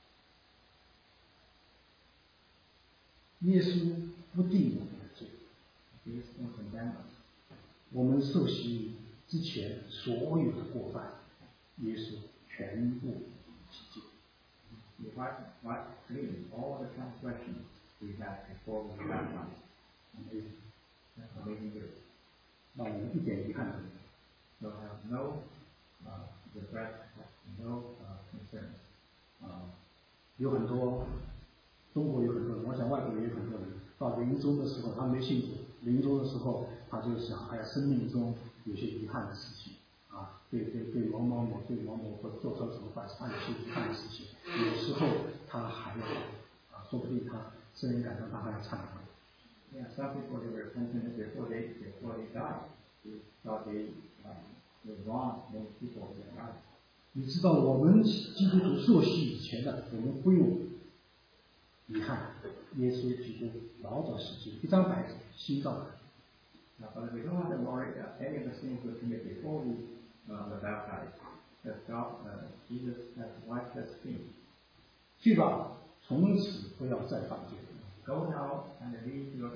耶稣不定我们的罪， Jesus won't condemn us. 我们受洗之前所有的过犯，耶稣全部洗净。 We wipe clean all the transgressions we had before we were baptized. That's amazing news. 让我们一点遗憾都没有。 So have no regret, have no concerns. 有很多中国有很多人，我想外国也有很多人，到临终的时候他没信主，临终的时候他就想，哎呀，生命中有些遗憾的事情啊，对某某某或做错什么坏事，他有些遗憾的事情，有时候他还要说不定他圣灵感动他还要忏悔。 Yeah, some people they were repentant before they died. They thought they wronged many people in their lives. 你知道我们基督徒受洗以前的，我们不用遗憾，耶稣基督老早洗净，一张白纸，新造的。 But we don't have to worry about any of the sins we commit before we were baptized. Because Jesus has wiped us clean. 去吧，从此不要再犯罪。 Go now and leave your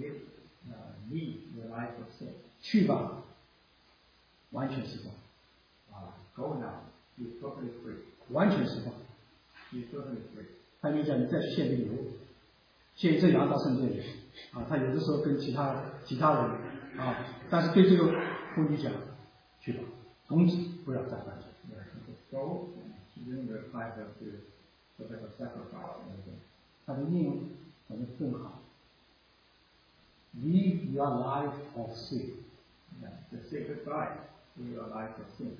life of sin. 去吧，完全释放， Go now. You're totally free. 完全释放。 You're totally free. 他没有叫你再去献这个油，献一只羊到圣殿里啊。他有的时候跟其他人啊，但是对这个妇女讲，去吧，从此不要再犯罪。 Go and bring your life up to a sacrifice. 他的英文可能更好。Live your life of sin. To say goodbye to your life of sin.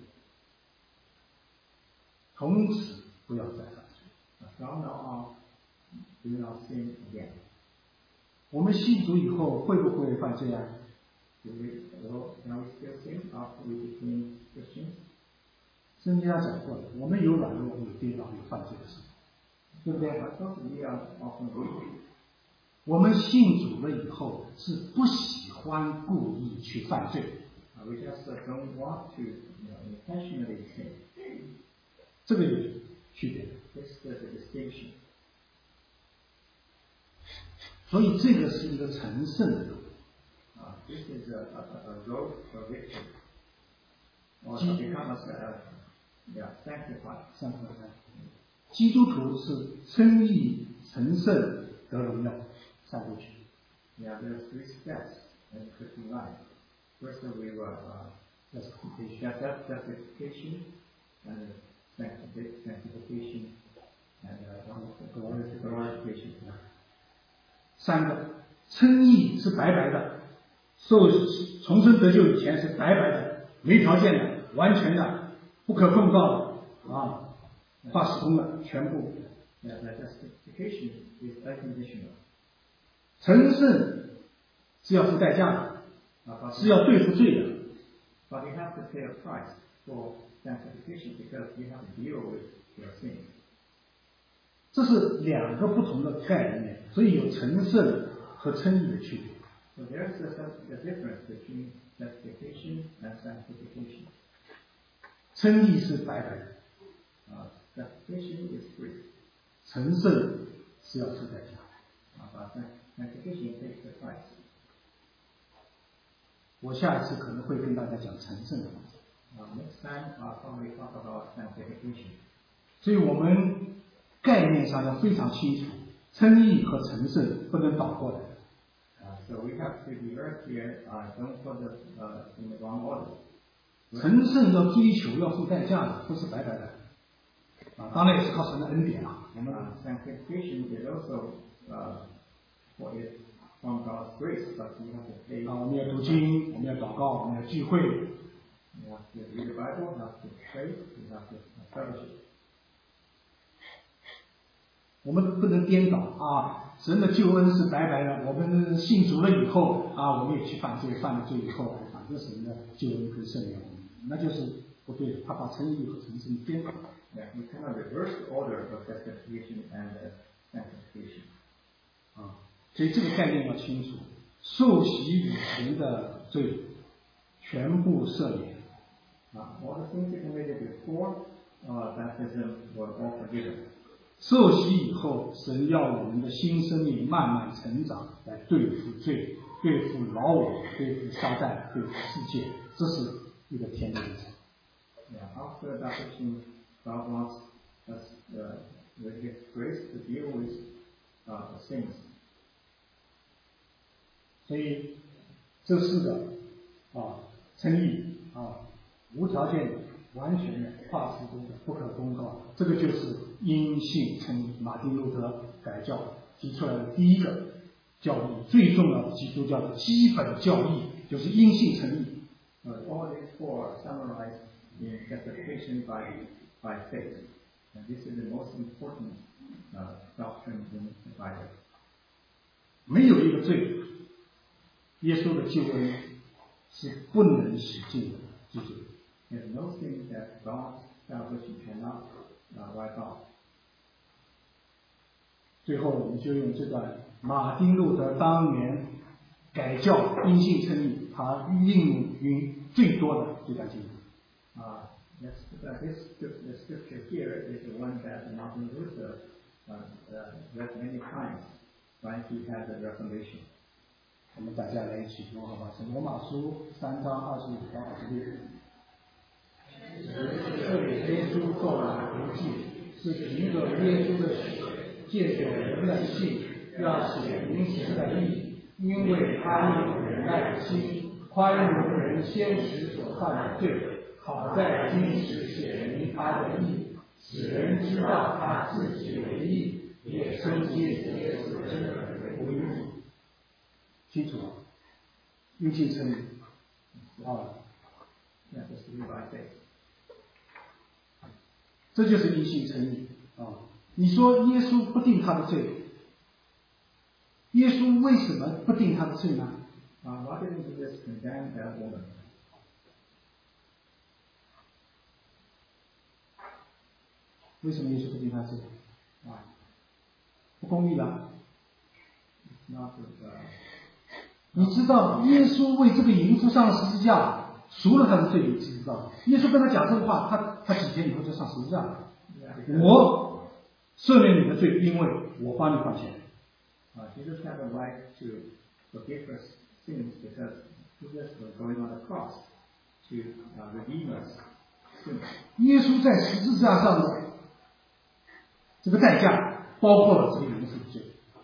从此不要再犯罪。 From now on, do not sin again. 我们信主以后会不会犯罪啊？ Can we still sin after we became Christians? 圣经上讲过了，我们有软弱，有跌倒，有犯罪的时候，对不对？ Of course, we are often weak. 我们信主了以后是不喜欢故意去犯罪， We just don't want to intentionally sin. 这个有区别的。 This is the distinction. 所以这个是一个成圣的路。 This is a road for victory. Or to become sanctified. 3和3，基督徒是称义、成圣、得荣耀3部曲。 Yeah, there's 3 steps in the Christian life. First, we were justification, and sanctification, and glorification. 3个，称义是白白的，受重生得救以前是白白的，没条件的，完全的，不可控告的啊，发时空的，全部。 Yeah, the justification is unconditional. 成圣是要付代价的，是要对付罪的。 But you have to pay a price for sanctification because you have to deal with your sins. 这是两个不同的概念，所以有成圣和称义的区别。 So there's a difference between justification and sanctification. 称义是白白的， Justification is free. 成圣是要付代价。 But sanctification takes the price. 我下一次可能会跟大家讲成圣的问题。 Next time I'll probably talk about sanctification. 所以我们概念上要非常清楚，称义和成圣不能倒过来。 So we have to be very clear. Don't put the in the wrong order. 成圣要追求，要付代价的，不是白白的。当然也是靠神的恩典啊。我们 sanctification is also from God's grace, but you have to pay. 我们要读经，我们要祷告，我们要聚会。 You have to read the Bible, you have to pray, you have to fellowship. 我们不能颠倒啊！神的救恩是白白的，我们信主了以后我们也去犯罪，犯了罪以后反正神的救恩可以赦免我们，那就是不对的。他把称义和成圣颠倒。 Yeah, you cannot reverse the order of justification and sanctification. 所以这个概念要清楚，受洗以前的罪全部赦免。 All the things you committed before baptism were all forgiven. 受洗以后，神要我们的新生命慢慢成长，来对付罪，对付老我，对付撒旦，对付世界，这是一个天的历程。 Yeah, after baptism, God wants us with His grace to deal with the sins. 所以这四个称义无条件的、完全的、跨时空的、不可公告，这个就是因信称义。马丁路德改教提出来的第一个教义，最重要的基督教的基本教义就是因信称义。 All these four are summarized in justification by faith, and this is the most important doctrine in the Bible. 没有一个罪，耶稣的救恩是不能洗净的之罪。 There's no sin that God's salvation cannot wipe out. 最后，我们就用这段马丁路德当年改教因信称义，他应用最多的这段经文。 The scripture here is the one that Martin Luther read many times when he had the Reformation. 我们大家来一起读好吧？是罗马书3章25到26。这里耶稣做了不义，是凭着耶稣的血，借着人的信，要使人行的义，因为他有忍耐的心，宽容人先时所犯的罪，好在今时显明他的义，使人知道他自己为义，也称谢耶稣真的为义。清楚吗？因信称义这就是因信称义你说耶稣不定他的罪，耶稣为什么不定他的罪呢 ？Why didn't Jesus condemn that woman? 为什么耶稣不定他的罪？不公义了。你知道耶稣为这个淫妇上十字架，赎了他的罪，你知道？耶稣跟他讲这个话，他几天以后就上十字架了。我赦免你的罪，因为我帮你还钱。 Jesus had a right to forgive us sins because Jesus was going on the cross to redeem us sins. 耶稣在十字架上的这个代价，包括了这个淫妇的罪。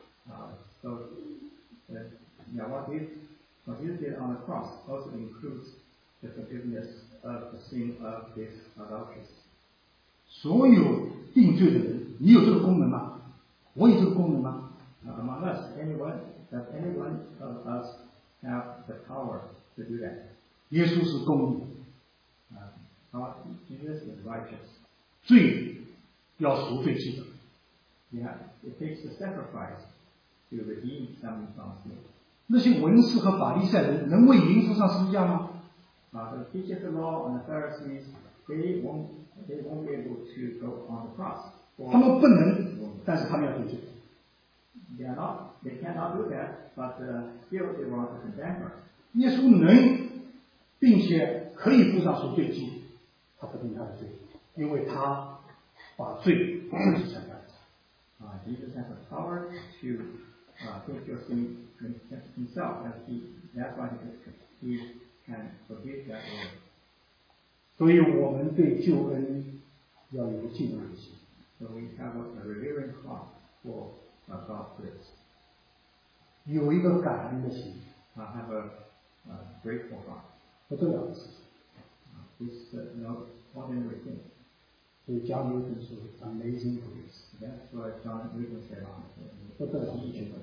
What Jesus did on the cross also includes the forgiveness of the sin of this adulteress. 所有定罪的人，你有这个功能吗？我有这个功能吗？ Among us, does anyone of us have the power to do that? 耶稣是公义的，Jesus is righteous. 罪要赎罪记的。 It takes a sacrifice to redeem someone from sin. 那些文士和法利赛人能为淫妇上十字架吗？ The teachers of the law and the Pharisees, they won't be able to go on the cross. 他们不能但是他们要对罪。 They cannot do that, but still they want to condemn her. 耶稣能，并且可以付上赎罪祭，他不定他的罪，因为他把罪自己承担。 Jesus has the power to take your sin himself, that's why he can forgive that one. 所以我们对救恩要有敬畏的心。 So we have a revering heart for God's grace. 有一个感恩的心。 Have a grateful heart. 不得了的事情。 It's no ordinary thing. 所以John Newton说 ，amazing grace。 That's what John Newton said on it. 不得了的事情。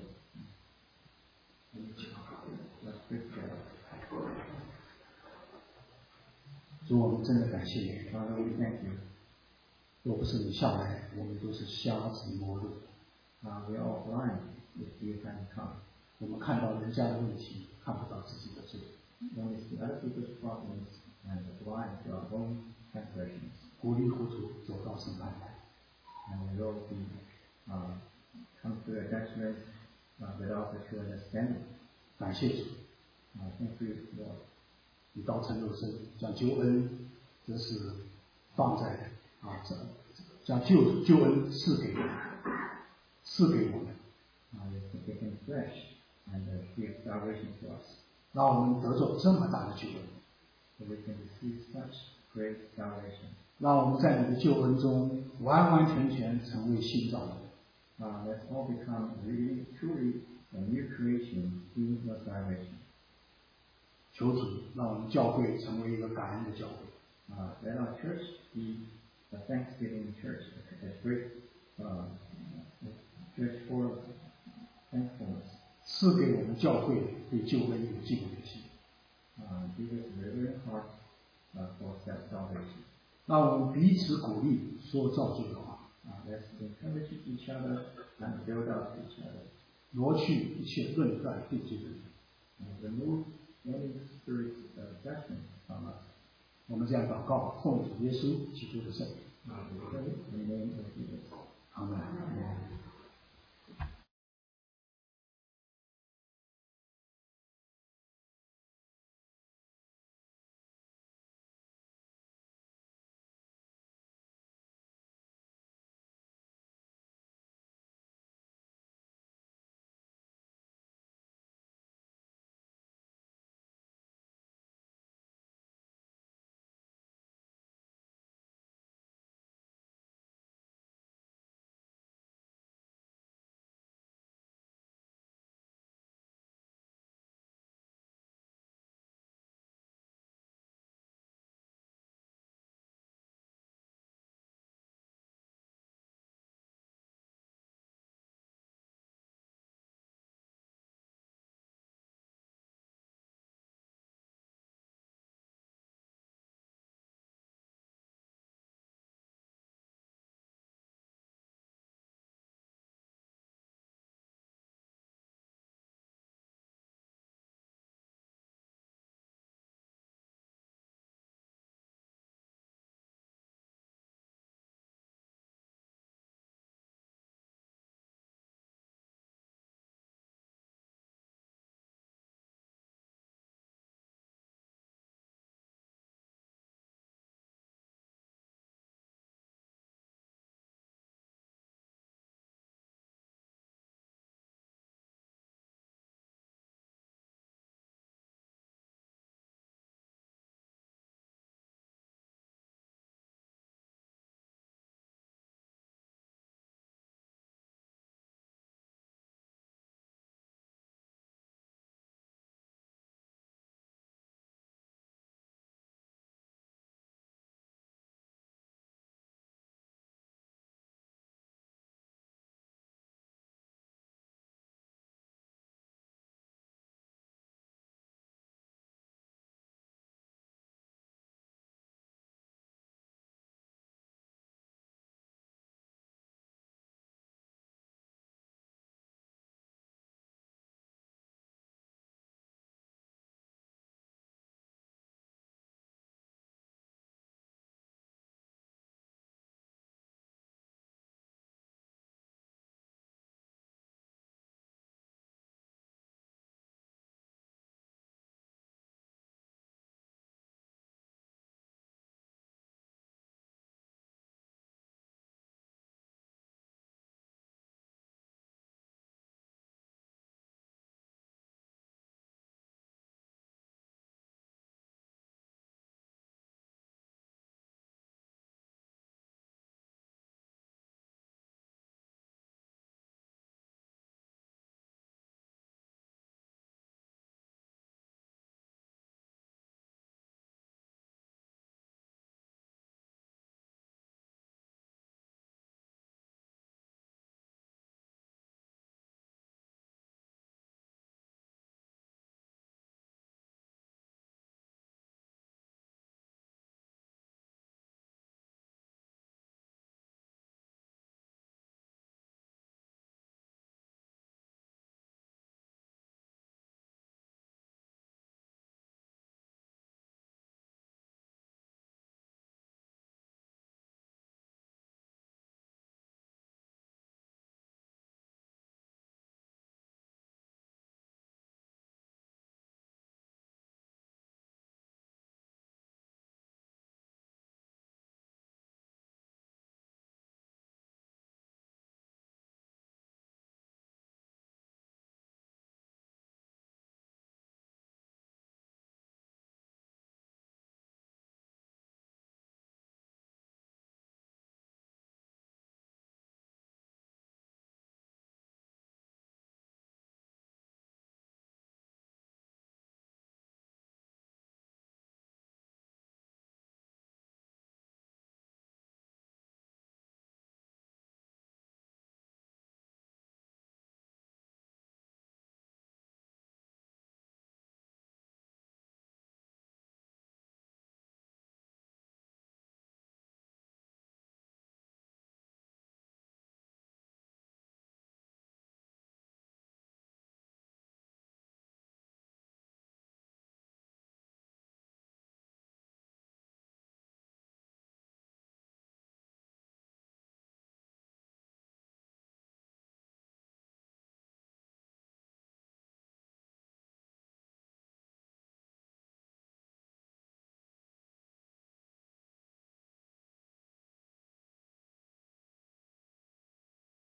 主，我们真的感谢你。 Father, we thank you. 若不是你下来，我们都是瞎子摸路。 We are all blind if you hadn't come. 我们看到人家的问题，看不到自己的罪。 When we see other people's problems and blind to our own transgressions. 糊里糊涂走到审判台。 And we will be come to a judgment without the true understanding. 感谢主。 Thank you, Lord. 你道成肉身，将救恩，这是放在将救恩赐给我们。 You taken flesh and give salvation to us. 让我们得着这么大的救恩。 So we can receive such great salvation. 让我们在你的救恩中完完全全成为新造的人。 Let's all become really, truly a new creation in your salvation. 求主让我们教会成为一个感恩的教会。 Let our church be a thanksgiving church, a great church for thankfulness. 赐给我们教会对救恩有敬畏的心。 Give us a reverent heart for salvation. 让我们彼此鼓励，说造就的话。 Let's encourage each other and build up each other. 挪去一切论断定罪的人。 Remove any spirit of judgment from us. 我们这样祷告，奉主耶稣基督的圣名。 In the name of Jesus. Amen.